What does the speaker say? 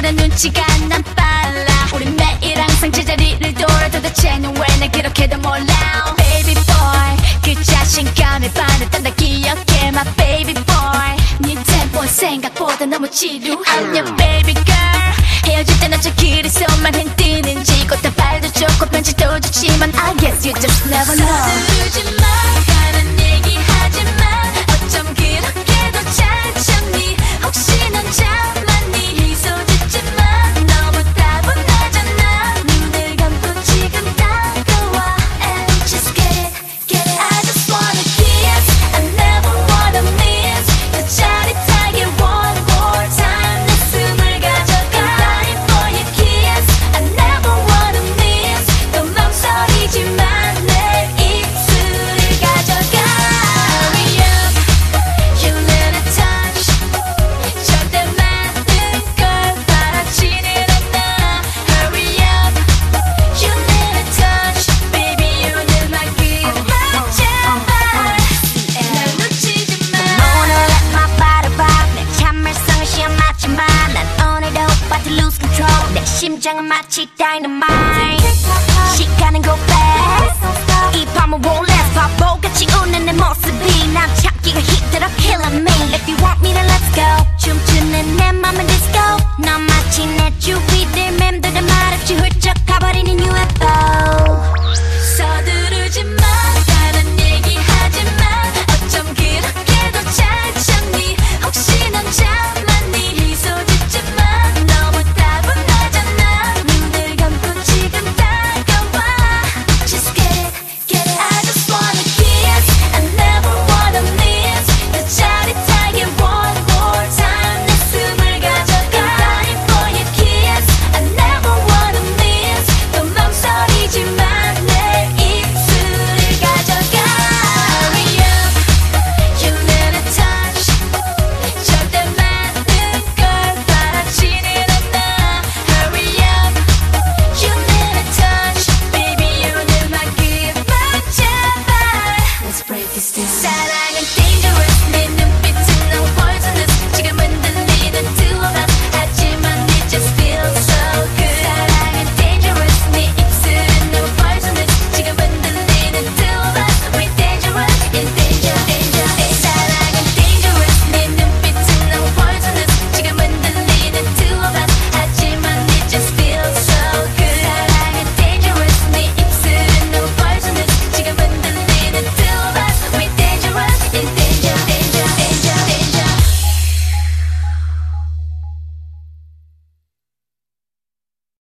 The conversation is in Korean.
너보다 눈치가 난 빨라. 우리 매일 항상 제자리를 돌아 도대체 넌 왜 날 그렇게도 몰라. Baby boy 그 자신감에 반했던 나 기억해 my baby boy. 네 템포 생각보다 너무 지루한 your baby girl. 헤어질 때 어쩜 그래서만 흔드는지 꽃다 발도 좋고 편지도 좋지만 I guess you just never know. 서두르지 마 다른 얘기 하지 마. 어쩜 그렇게도 잘 참니. 혹시 넌 참았니. 미소 짓지 마 너무 따분하잖아. 눈을 감고 지금 다가와 and just get it get it. I just wanna kiss I never wanna miss. 더 짜릿하게 one more time 내 숨을 가져가. Dying for your kiss I never wanna miss. 또 망설이지만 내 입술을 가져가. Hurry up you little touch. 절대 맞는 걸 바라지는 않아. Hurry up you little touch. Baby 오늘 말그만 제발 날 놓치지 마. 오늘 let my body pop. 내 참을성을 시험 맞지만 난 오늘도 about to lose control. 내 심장은 마치 dynamite. 시간은 go fast. 이 밤은 won't last. 바보같이 웃는 내 모습이 난 참기가 힘들어 killing me. If you want me then let's go. 춤추는 내 맘은 disco. 넌 마치 내